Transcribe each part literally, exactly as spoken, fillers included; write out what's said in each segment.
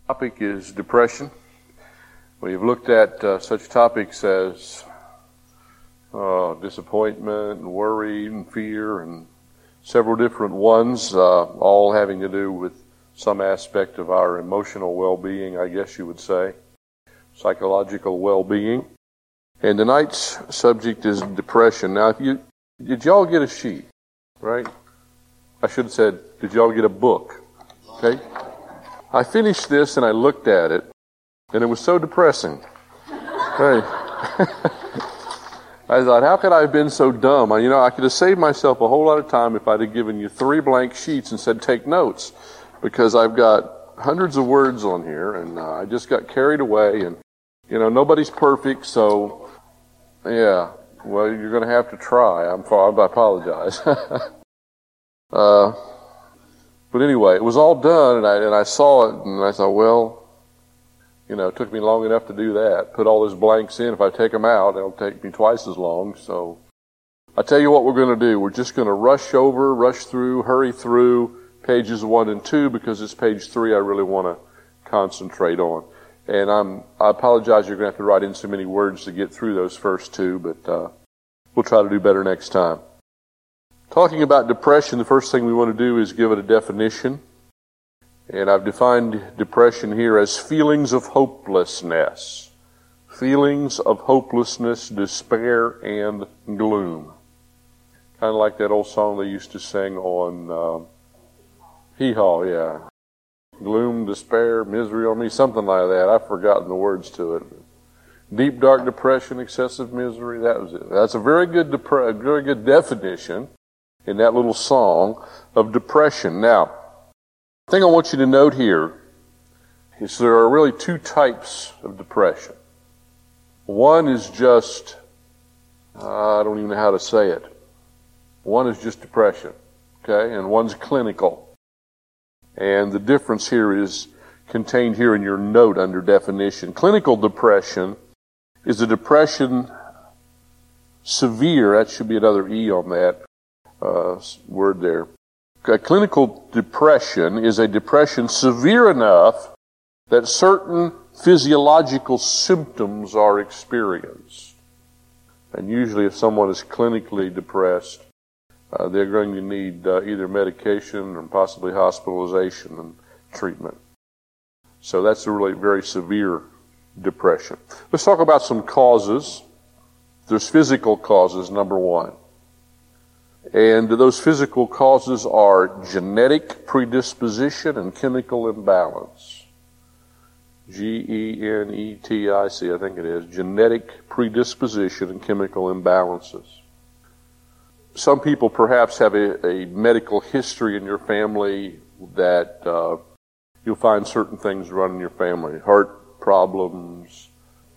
Topic is depression. We've looked at uh, such topics as uh, disappointment and worry and fear and several different ones, uh, all having to do with some aspect of our emotional well-being, I guess you would say, psychological well-being. And tonight's subject is depression. Now, if you did y'all get a sheet, right? I should have said, did y'all get a book? Okay. I finished this and I looked at it, and it was so depressing. Right. I thought, how could I have been so dumb? I, you know, I could have saved myself a whole lot of time if I'd have given you three blank sheets and said, take notes, because I've got hundreds of words on here, and uh, I just got carried away, and, you know, nobody's perfect, so, yeah, well, you're going to have to try. I'm I apologize. uh, but anyway, it was all done, and I, and I saw it, and I thought, well, you know, it took me long enough to do that. Put all those blanks in. If I take them out, it'll take me twice as long. So I tell you what we're going to do. We're just going to rush over, rush through, hurry through pages one and two, because it's page three I really want to concentrate on. And I'm, I apologize you're going to have to write in so many words to get through those first two, but uh, we'll try to do better next time. Talking about depression, the first thing we want to do is give it a definition. And I've defined depression here as feelings of hopelessness. Feelings of hopelessness, despair, and gloom. Kind of like that old song they used to sing on uh, Hee-Haw, yeah. Gloom, despair, misery on me, something like that. I've forgotten the words to it. Deep, dark depression, excessive misery, that was it. That's a very good, depre- very good definition in that little song of depression. Now, the thing I want you to note here is there are really two types of depression. One is just, uh, I don't even know how to say it. One is just depression, okay, and one's clinical. And the difference here is contained here in your note under definition. Clinical depression is a depression severe, that should be another E on that uh, word there. A clinical depression is a depression severe enough that certain physiological symptoms are experienced. And usually if someone is clinically depressed, uh, they're going to need uh, either medication or possibly hospitalization and treatment. So that's a really very severe depression. Let's talk about some causes. There's physical causes, number one. And those physical causes are genetic predisposition and chemical imbalance. G E N E T I C, I think it is. Genetic predisposition and chemical imbalances. Some people perhaps have a, a medical history in your family that uh, you'll find certain things run in your family. Heart problems,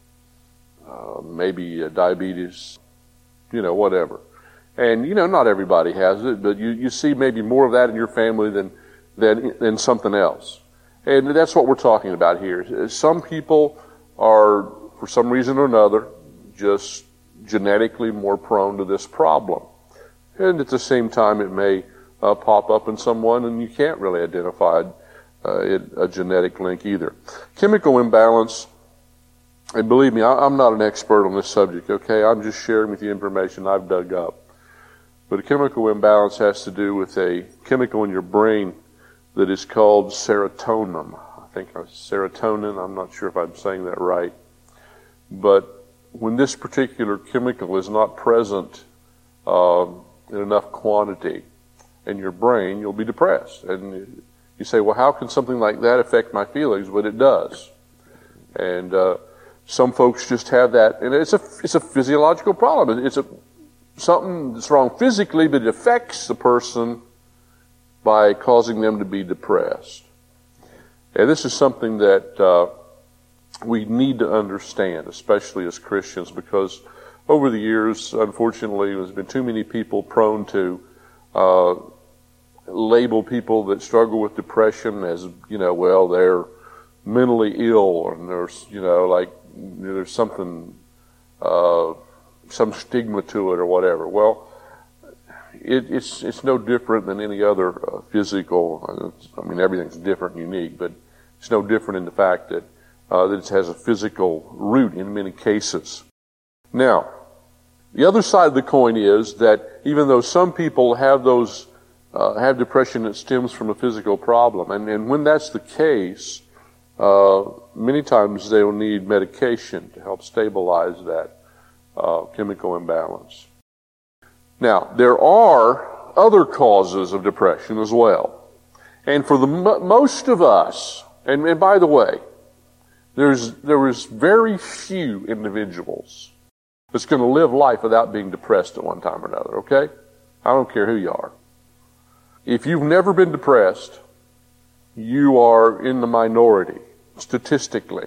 uh, maybe uh, diabetes, you know, whatever. And, you know, not everybody has it, but you, you see maybe more of that in your family than, than, than something else. And that's what we're talking about here. Some people are, for some reason or another, just genetically more prone to this problem. And at the same time, it may uh, pop up in someone, and you can't really identify uh, it, a genetic link either. Chemical imbalance, and believe me, I, I'm not an expert on this subject, okay? I'm just sharing with you information I've dug up. But a chemical imbalance has to do with a chemical in your brain that is called serotonin. I think serotonin, I'm not sure if I'm saying that right. But when this particular chemical is not present uh, in enough quantity in your brain, you'll be depressed. And you say, well, how can something like that affect my feelings? But it does. And uh, some folks just have that, and it's a, it's a physiological problem. It's a something that's wrong physically, but it affects the person by causing them to be depressed. And this is something that uh, we need to understand, especially as Christians, because over the years, unfortunately, there's been too many people prone to uh, label people that struggle with depression as, you know, well, they're mentally ill, and there's, you know, like, there's something uh, some stigma to it or whatever. Well, it, it's it's no different than any other uh, physical. I mean, everything's different and unique, but It's no different in the fact that, uh, that it has a physical root in many cases. Now, the other side of the coin is that even though some people have those uh, have depression that stems from a physical problem, and, and when that's the case, uh, many times they will need medication to help stabilize that uh, chemical imbalance. Now, there are other causes of depression as well. And for the m- most of us, and, and by the way, there's there is very few individuals that's going to live life without being depressed at one time or another, okay? I don't care who you are. If you've never been depressed, you are in the minority, statistically.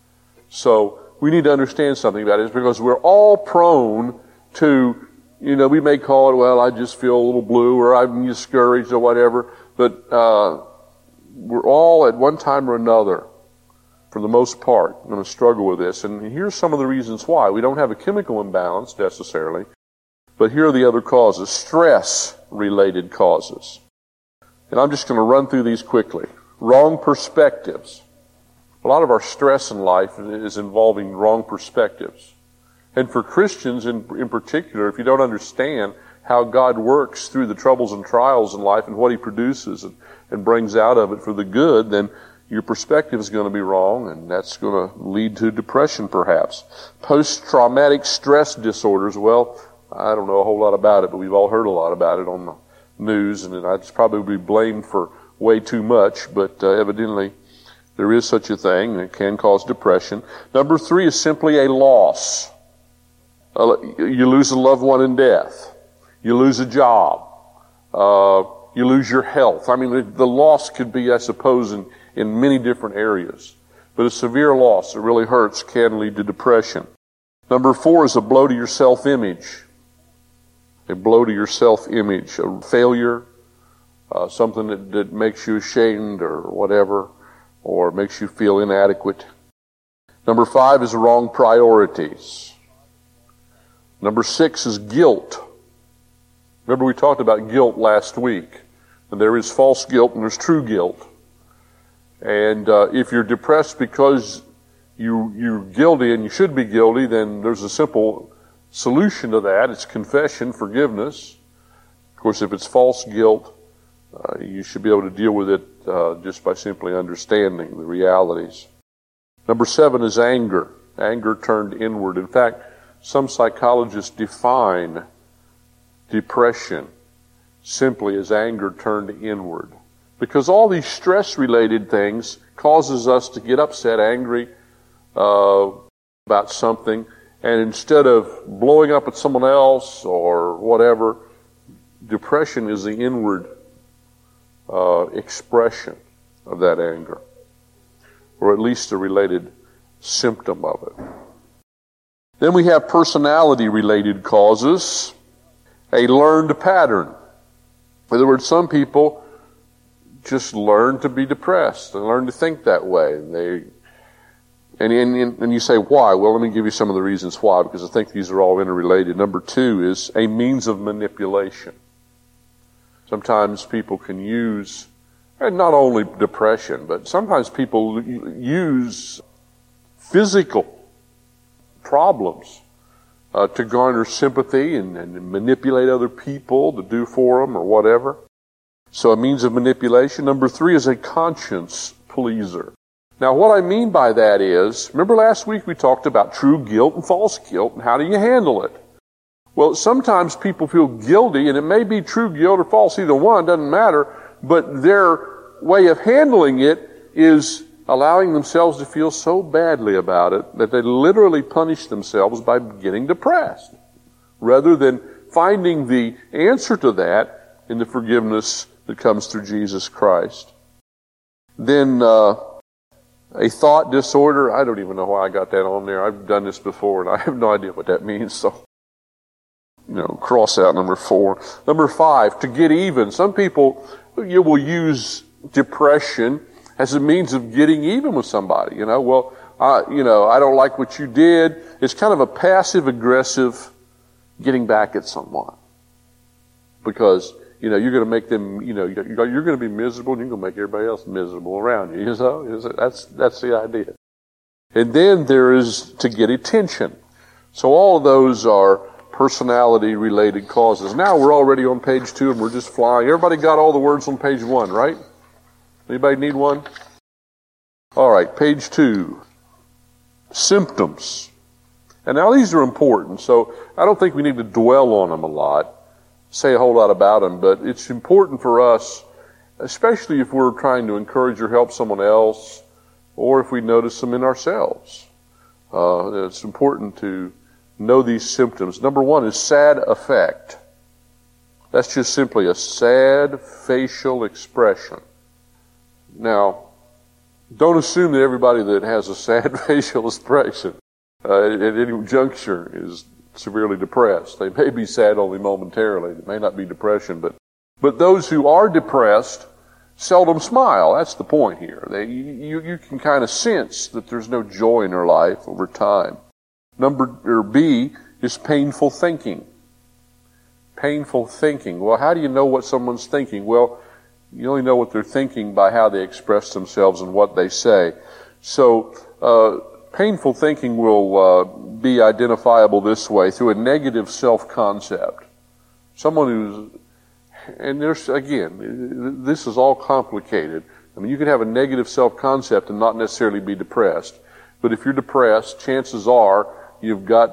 So we need to understand something about it, it's because we're all prone to, you know, we may call it, well, I just feel a little blue, or I'm discouraged, or whatever, but uh, we're all at one time or another, for the most part, going to struggle with this. And here's some of the reasons why. We don't have a chemical imbalance necessarily, but here are the other causes. Stress-related causes. And I'm just going to run through these quickly. Wrong perspectives. A lot of our stress in life is involving wrong perspectives. And for Christians in, in particular, if you don't understand how God works through the troubles and trials in life and what He produces and, and brings out of it for the good, then your perspective is going to be wrong, and that's going to lead to depression, perhaps. Post-traumatic stress disorders, well, I don't know a whole lot about it, but we've all heard a lot about it on the news, and I'd probably be blamed for way too much, but uh, evidently there is such a thing, and it can cause depression. Number three is simply a loss. Uh, you lose a loved one in death. You lose a job. Uh, you lose your health. I mean, the, the loss could be, I suppose, in in many different areas. But a severe loss that really hurts can lead to depression. Number four is a blow to your self-image. A blow to your self-image. A failure, uh, something that, that makes you ashamed or whatever, or makes you feel inadequate. Number five is wrong priorities. Number six is guilt. Remember we talked about guilt last week. And there is false guilt and there's true guilt. And uh, if you're depressed because you, you're guilty and you should be guilty, then there's a simple solution to that. It's confession, forgiveness. Of course, if it's false guilt, uh, you should be able to deal with it uh, just by simply understanding the realities. Number seven is anger. Anger turned inward. In fact, some psychologists define depression simply as anger turned inward. Because all these stress-related things causes us to get upset, angry uh, about something, and instead of blowing up at someone else or whatever, depression is the inward uh, expression of that anger, or at least a related symptom of it. Then we have personality-related causes, a learned pattern. In other words, some people just learn to be depressed and learn to think that way. And they, and, and, and you say, why? Well, let me give you some of the reasons why, because I think these are all interrelated. Number two is a means of manipulation. Sometimes people can use, and not only depression, but sometimes people use physical problems uh, to garner sympathy and, and manipulate other people to do for them or whatever. So a means of manipulation. Number three is a conscience pleaser. Now what I mean by that is, remember last week we talked about true guilt and false guilt and how do you handle it? Well, sometimes people feel guilty, and it may be true guilt or false, either one, doesn't matter, but their way of handling it is allowing themselves to feel so badly about it that they literally punish themselves by getting depressed, rather than finding the answer to that in the forgiveness that comes through Jesus Christ. Then uh, a thought disorder. I don't even know why I got that on there. I've done this before, and I have no idea what that means. So, you know, cross out number four. Number five, to get even. Some people, you will use depression as a means of getting even with somebody. You know, well, I, you know, I don't like what you did. It's kind of a passive-aggressive getting back at someone. Because you know, you're going to make them, you know, you're going to be miserable, and you're going to make everybody else miserable around you. You know, that's that's the idea. And then there is to get attention. So all of those are personality-related causes. Now we're already on page two, and we're just flying. Everybody got all the words on page one, right? Anybody need one? All right, page two. Symptoms. And now these are important, so I don't think we need to dwell on them a lot, say a whole lot about them, but it's important for us, especially if we're trying to encourage or help someone else, or if we notice them in ourselves. Uh, it's important to know these symptoms. Number one is sad affect. That's just simply a sad facial expression. Now, don't assume that everybody that has a sad facial expression uh, at any juncture is severely depressed. They may be sad only momentarily. It may not be depression, but but those who are depressed seldom smile. That's the point here. They, you, you can kind of sense that there's no joy in their life over time. Number or B is painful thinking. Painful thinking. Well, how do you know what someone's thinking? Well, you only know what they're thinking by how they express themselves and what they say. So, uh, painful thinking will uh, be identifiable this way, through a negative self-concept. Someone who's, and there's, again, this is all complicated. I mean, you could have a negative self-concept and not necessarily be depressed. But if you're depressed, chances are you've got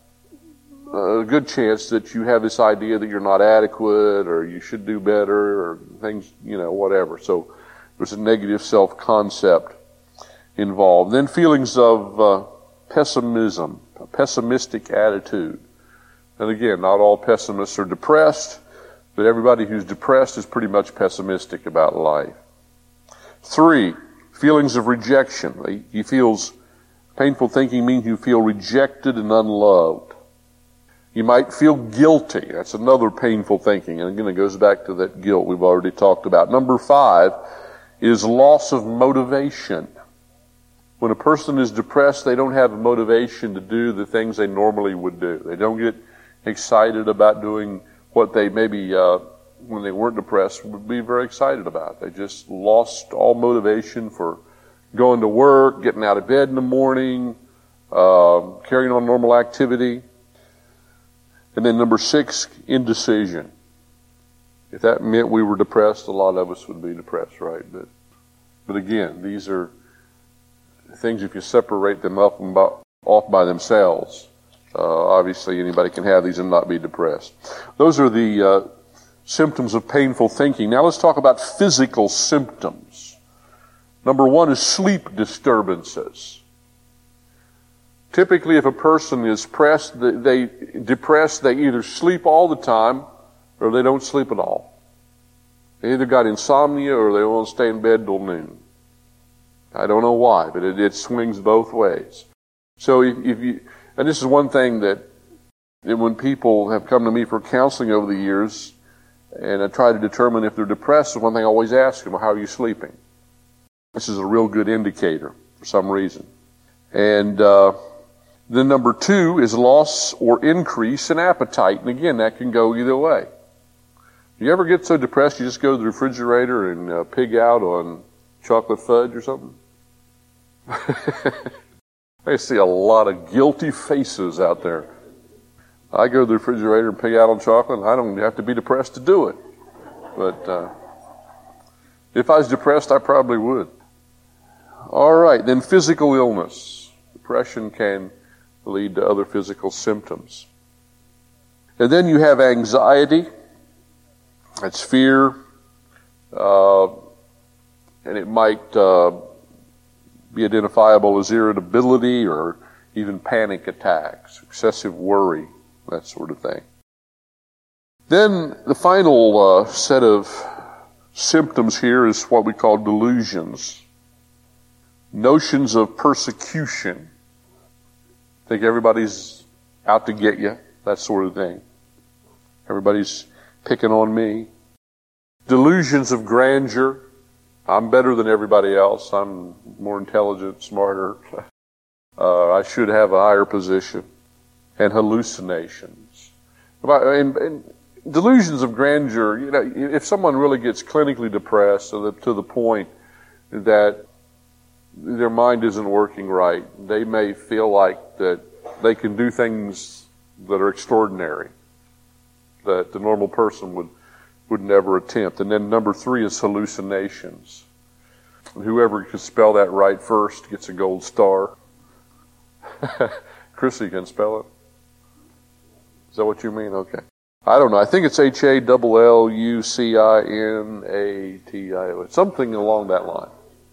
a good chance that you have this idea that you're not adequate, or you should do better, or things, you know, whatever. So there's a negative self-concept involved. Then feelings of uh, pessimism, a pessimistic attitude. And again, not all pessimists are depressed, but everybody who's depressed is pretty much pessimistic about life. Three, feelings of rejection. He feels, painful thinking means you feel rejected and unloved. You might feel guilty. That's another painful thinking. And again, it goes back to that guilt we've already talked about. Number five is loss of motivation. When a person is depressed, they don't have a motivation to do the things they normally would do. They don't get excited about doing what they maybe, uh, when they weren't depressed, would be very excited about. They just lost all motivation for going to work, getting out of bed in the morning, uh, carrying on normal activity. And then number six, indecision. If that meant we were depressed, a lot of us would be depressed, right? But, but again, these are things, if you separate them up and by, off by themselves, uh, obviously anybody can have these and not be depressed. Those are the uh, symptoms of painful thinking. Now let's talk about physical symptoms. Number one is sleep disturbances. Typically, if a person is pressed, they, depressed, they either sleep all the time or they don't sleep at all. They either got insomnia or they won't stay in bed till noon. I don't know why, but it, it swings both ways. So if, if you, and this is one thing that, that when people have come to me for counseling over the years, and I try to determine if they're depressed, one thing I always ask them, well, how are you sleeping? This is a real good indicator for some reason. And uh, then number two is loss or increase in appetite. And again, that can go either way. You ever get so depressed you just go to the refrigerator and uh, pig out on chocolate fudge or something? I see a lot of guilty faces out there. I go to the refrigerator and pig out on chocolate, and I don't have to be depressed to do it. But uh, if I was depressed, I probably would. All right, then physical illness. Depression can lead to other physical symptoms. And then you have anxiety. That's fear. Uh, and it might uh, be identifiable as irritability or even panic attacks, excessive worry, that sort of thing. Then the final uh, set of symptoms here is what we call delusions. Notions of persecution. Think everybody's out to get you, that sort of thing. Everybody's picking on me. Delusions of grandeur. I'm better than everybody else. I'm more intelligent, smarter. Uh, I should have a higher position. And hallucinations. And, and delusions of grandeur, you know, if someone really gets clinically depressed to the, to the point that their mind isn't working right, they may feel like that they can do things that are extraordinary, that the normal person would, would never attempt. And then number three is hallucinations. And whoever can spell that right first gets a gold star. Chrissy can spell it. Is that what you mean? Okay. I don't know. I think it's H A L L U C I N A T I O. Something along that line.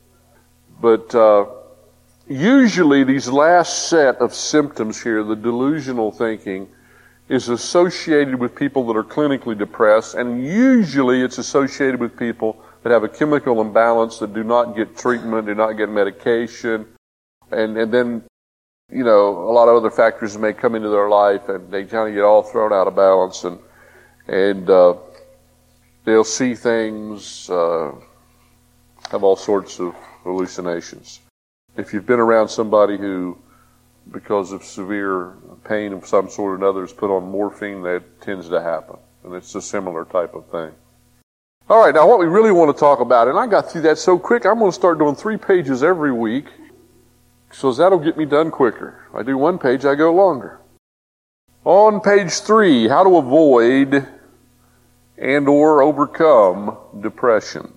But uh, usually these last set of symptoms here, the delusional thinking, is associated with people that are clinically depressed, and usually it's associated with people that have a chemical imbalance, that do not get treatment, do not get medication, and, and then, you know, a lot of other factors may come into their life, and they kind of get all thrown out of balance, and and uh, they'll see things, uh, have all sorts of hallucinations. If you've been around somebody who, because of severe pain of some sort or another, is put on morphine, that tends to happen. And it's a similar type of thing. All right, now what we really want to talk about, and I got through that so quick, I'm going to start doing three pages every week, so that'll get me done quicker. If I do one page, I go longer. On page three, how to avoid and or overcome depression.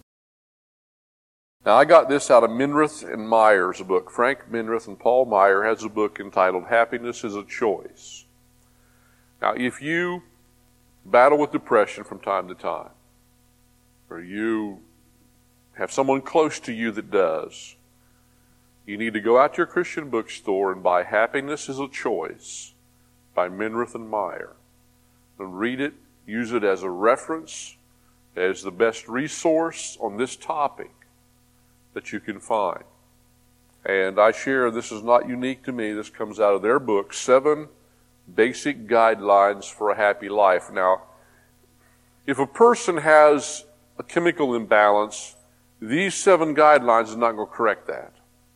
Now, I got this out of Minirth and Meyer's book. Frank Minirth and Paul Meyer has a book entitled Happiness is a Choice. Now, if you battle with depression from time to time, or you have someone close to you that does, you need to go out to your Christian bookstore and buy Happiness is a Choice by Minirth and Meyer. And read it, use it as a reference, as the best resource on this topic that you can find. And I share, this is not unique to me, this comes out of their book, Seven Basic Guidelines for a Happy Life. Now, if a person has a chemical imbalance, these seven guidelines are not going to correct that.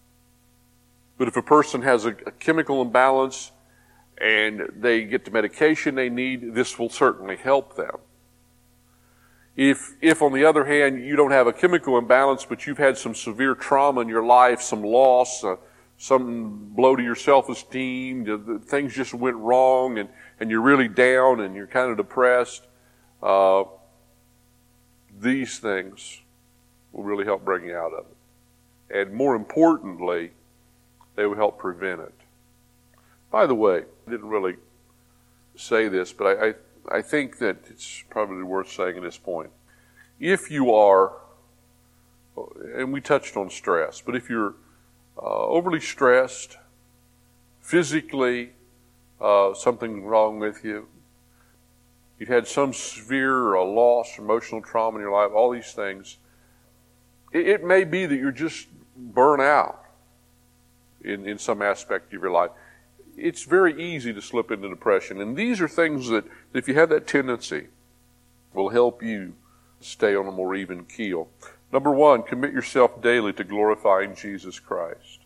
But if a person has a, a chemical imbalance and they get the medication they need, this will certainly help them. If, if on the other hand, you don't have a chemical imbalance, but you've had some severe trauma in your life, some loss, uh, some blow to your self-esteem, the, the, things just went wrong, and, and you're really down and you're kind of depressed, uh, these things will really help bring you out of it. And more importantly, they will help prevent it. By the way, I didn't really say this, but I, I I think that it's probably worth saying at this point. If you are, and we touched on stress, but if you're uh, overly stressed, physically, uh, something wrong with you, you've had some severe uh, loss, emotional trauma in your life, all these things, it, it may be that you're just burnt out in, in some aspect of your life. It's very easy to slip into depression. And these are things that, if you have that tendency, will help you stay on a more even keel. Number one, commit yourself daily to glorifying Jesus Christ.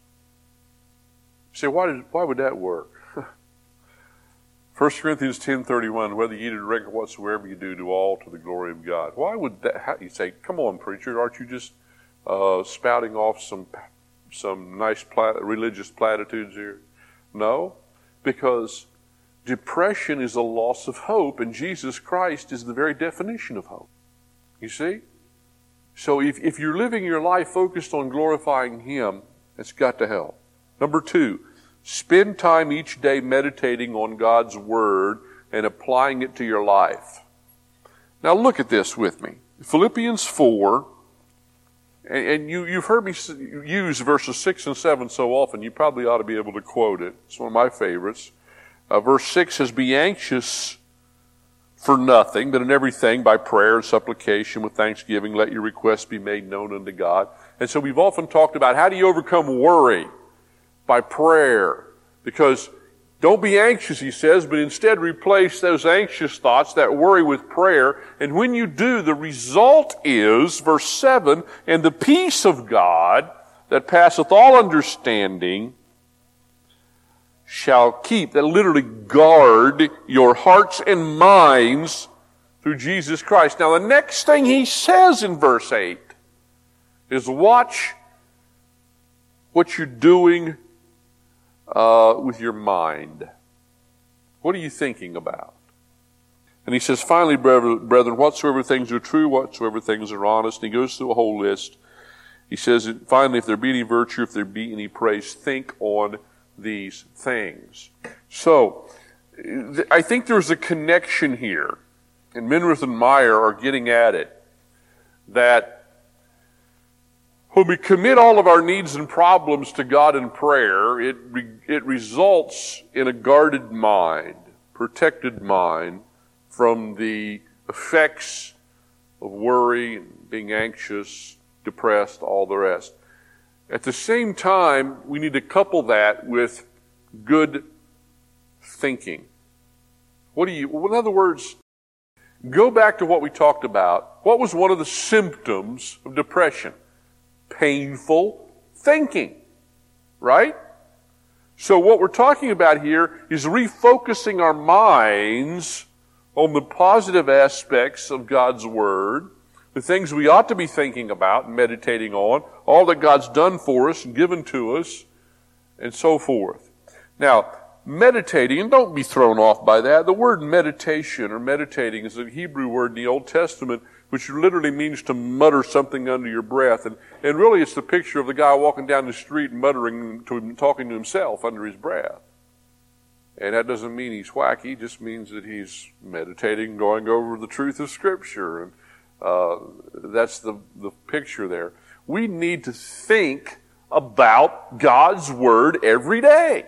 You say, why, did, why would that work? First Corinthians ten thirty-one, whether you eat or drink or whatsoever you do, do all to the glory of God. Why would that, how, you say, come on, preacher, aren't you just uh, spouting off some, some nice plat- religious platitudes here? No, because depression is a loss of hope, and Jesus Christ is the very definition of hope. You see? So if, if you're living your life focused on glorifying Him, it's got to help. Number two, spend time each day meditating on God's Word and applying it to your life. Now look at this with me. Philippians four, and, and you, you've heard me use verses six and seven so often, you probably ought to be able to quote it. It's one of my favorites. Uh, verse six says, be anxious for nothing, but in everything by prayer and supplication with thanksgiving, let your requests be made known unto God. And so we've often talked about how do you overcome worry? By prayer. Because don't be anxious, he says, but instead replace those anxious thoughts, that worry, with prayer. And when you do, the result is, verse seven, and the peace of God that passeth all understanding shall keep, that literally guard your hearts and minds through Jesus Christ. Now, the next thing he says in verse eight is watch what you're doing uh, with your mind. What are you thinking about? And he says, finally, brethren, whatsoever things are true, whatsoever things are honest. And he goes through a whole list. He says, finally, if there be any virtue, if there be any praise, think on these things. So, I think there's a connection here, and Minirth and Meyer are getting at it, that when we commit all of our needs and problems to God in prayer, it re- it results in a guarded mind, protected mind from the effects of worry and being anxious, depressed, all the rest. At the same time, we need to couple that with good thinking. What do you, in other words, go back to what we talked about. What was one of the symptoms of depression? Painful thinking, right? So what we're talking about here is refocusing our minds on the positive aspects of God's Word, the things we ought to be thinking about and meditating on, all that God's done for us and given to us, and so forth. Now, meditating, and don't be thrown off by that, the word meditation or meditating is a Hebrew word in the Old Testament which literally means to mutter something under your breath. And, and really it's the picture of the guy walking down the street muttering to him, talking to himself under his breath. And that doesn't mean he's wacky, it just means that he's meditating, going over the truth of Scripture. And uh, that's the, the picture there. We need to think about God's Word every day.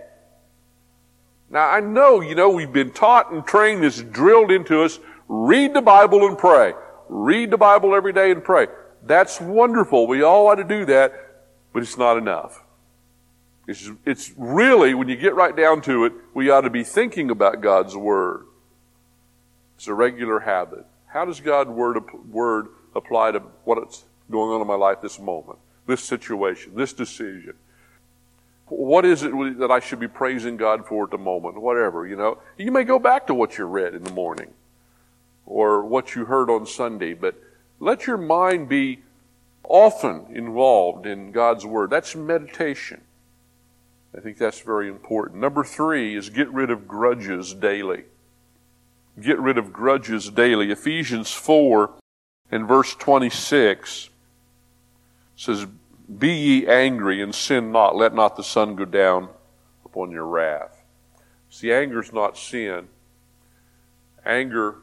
Now, I know, you know, we've been taught and trained, this drilled into us, read the Bible and pray. Read the Bible every day and pray. That's wonderful. We all ought to do that, but it's not enough. It's, it's really, when you get right down to it, we ought to be thinking about God's Word. It's a regular habit. How does God's Word, word apply to what's going on in my life this moment, this situation, this decision? What is it that I should be praising God for at the moment? Whatever, you know. You may go back to what you read in the morning or what you heard on Sunday, but let your mind be often involved in God's Word. That's meditation. I think that's very important. Number three is get rid of grudges daily. Get rid of grudges daily. Ephesians four and verse twenty-six says, be ye angry and sin not. Let not the sun go down upon your wrath. See, anger is not sin. Anger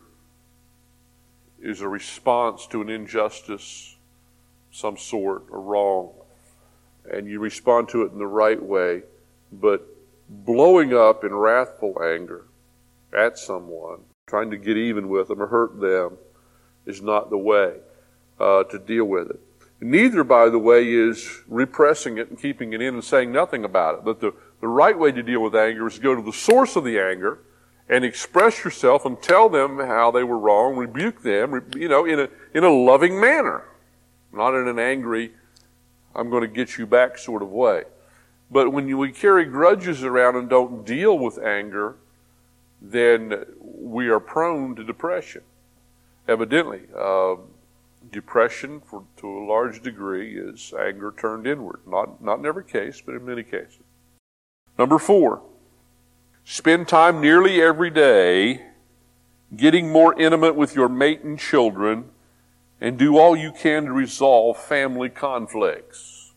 is a response to an injustice, some sort, or wrong. And you respond to it in the right way. But blowing up in wrathful anger at someone, trying to get even with them or hurt them, is not the way uh, to deal with it. Neither, by the way, is repressing it and keeping it in and saying nothing about it. But the, the right way to deal with anger is to go to the source of the anger and express yourself and tell them how they were wrong, rebuke them, you know, in a in a loving manner, not in an angry, I'm going to get you back sort of way. But when you, we carry grudges around and don't deal with anger, then we are prone to depression. Evidently, uh, depression, for, to a large degree, is anger turned inward. Not, not in every case, but in many cases. Number four, spend time nearly every day getting more intimate with your mate and children, and do all you can to resolve family conflicts.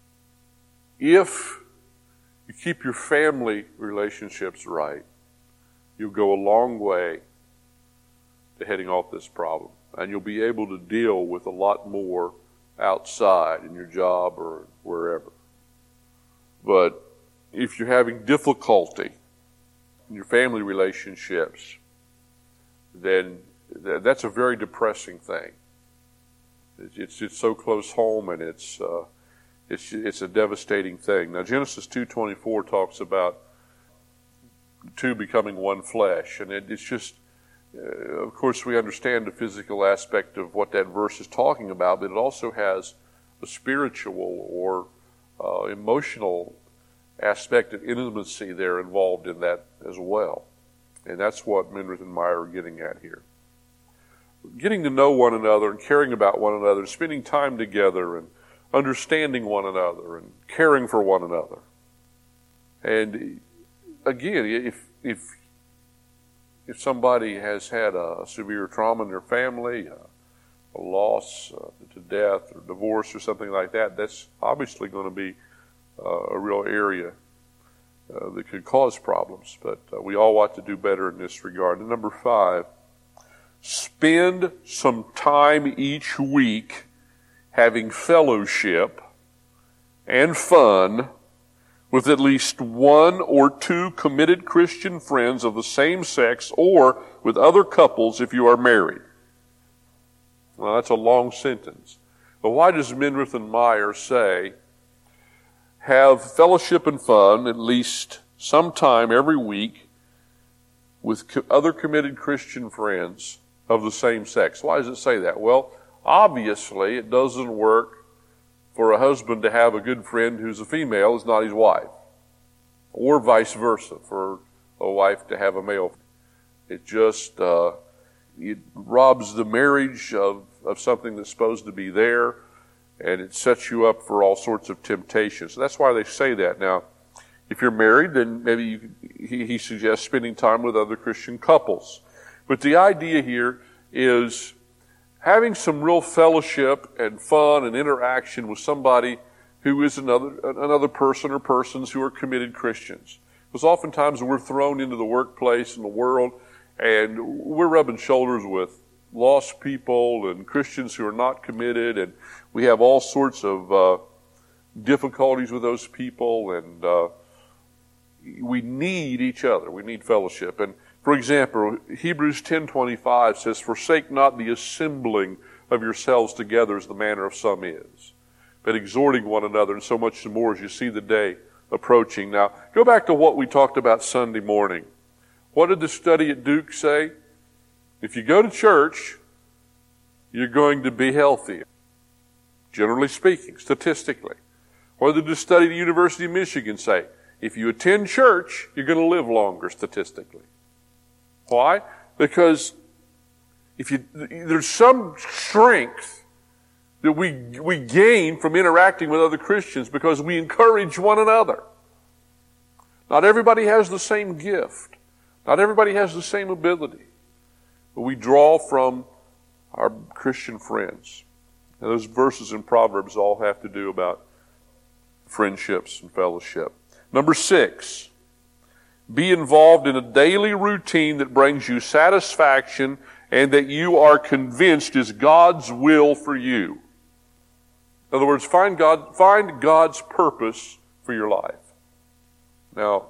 If you keep your family relationships right, you'll go a long way to heading off this problem. And you'll be able to deal with a lot more outside in your job or wherever. But if you're having difficulty in your family relationships, then that's a very depressing thing. It's it's so close home, and it's uh, it's it's a devastating thing. Now Genesis two twenty-four talks about two becoming one flesh, and it, it's just. Uh, of course, we understand the physical aspect of what that verse is talking about, but it also has a spiritual or uh, emotional aspect of intimacy there involved in that as well. And that's what Minirth and Meyer are getting at here. getting to know one another and caring about one another, spending time together and understanding one another and caring for one another. And again, if if if somebody has had a severe trauma in their family, a, a loss uh, to death or divorce or something like that, that's obviously going to be uh, a real area uh, that could cause problems. But uh, we all ought to do better in this regard. And number five, spend some time each week having fellowship and fun with at least one or two committed Christian friends of the same sex, or with other couples if you are married. Well, that's a long sentence. But why does Minirth and Meyer say, have fellowship and fun at least sometime every week with co- other committed Christian friends of the same sex? Why does it say that? Well, obviously it doesn't work for a husband to have a good friend who's a female who's not his wife, or vice versa, for a wife to have a male. It just uh, it robs the marriage of, of something that's supposed to be there, and it sets you up for all sorts of temptations. So that's why they say that. Now, if you're married, then maybe you, he, he suggests spending time with other Christian couples. But the idea here is having some real fellowship and fun and interaction with somebody who is another another person or persons who are committed Christians. Because oftentimes we're thrown into the workplace and the world, and we're rubbing shoulders with lost people and Christians who are not committed, and we have all sorts of uh, difficulties with those people, and uh, we need each other. We need fellowship. And for example, Hebrews ten twenty-five says, forsake not the assembling of yourselves together as the manner of some is, but exhorting one another, and so much more as you see the day approaching. Now, go back to what we talked about Sunday morning. What did the study at Duke say? If you go to church, you're going to be healthy, generally speaking, statistically. What did the study at the University of Michigan say? If you attend church, you're going to live longer, statistically. Why? Because if you, there's some strength that we we gain from interacting with other Christians because we encourage one another. Not everybody has the same gift. Not everybody has the same ability. But we draw from our Christian friends. And those verses in Proverbs all have to do about friendships and fellowship. Number six, be involved in a daily routine that brings you satisfaction and that you are convinced is God's will for you. In other words, find God, find God's purpose for your life. Now,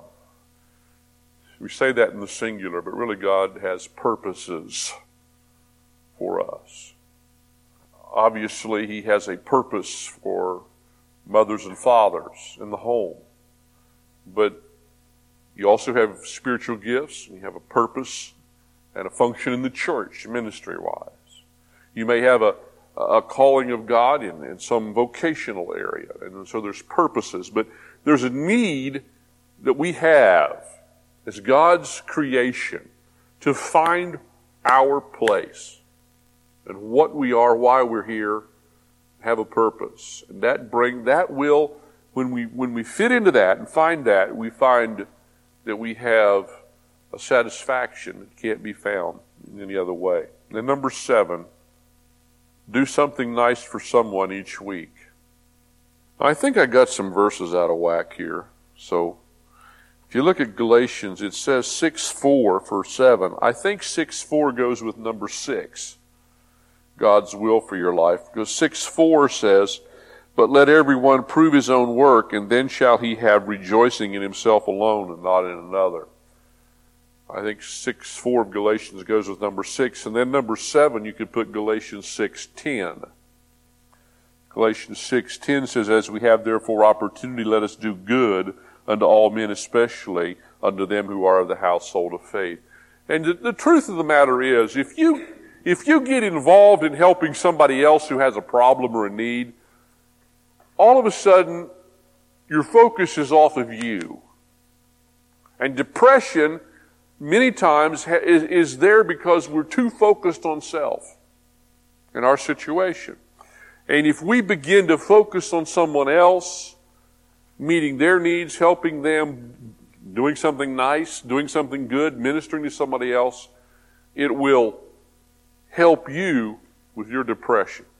we say that in the singular, but really God has purposes for us. Obviously, He has a purpose for mothers and fathers in the home. But you also have spiritual gifts, and you have a purpose and a function in the church, ministry-wise. You may have a, a calling of God in, in some vocational area, and so there's purposes. But there's a need that we have as God's creation to find our place and what we are, why we're here, have a purpose. And that bring that will, when we when we fit into that and find that, we find that we have a satisfaction that can't be found in any other way. And then number seven, do something nice for someone each week. I think I got some verses out of whack here. So if you look at Galatians, it says six four for seven. I think six four goes with number six, God's will for your life. Because six four says, but let everyone prove his own work, and then shall he have rejoicing in himself alone and not in another. I think six four of Galatians goes with number six. And then number seven, you could put Galatians six ten. Galatians six ten says, as we have therefore opportunity, let us do good unto all men, especially unto them who are of the household of faith. And the, the truth of the matter is, if you if you get involved in helping somebody else who has a problem or a need, all of a sudden, your focus is off of you. And depression, many times, is, is there because we're too focused on self. in our situation. And if we begin to focus on someone else, meeting their needs, helping them, doing something nice, doing something good, ministering to somebody else, it will help you with your depression.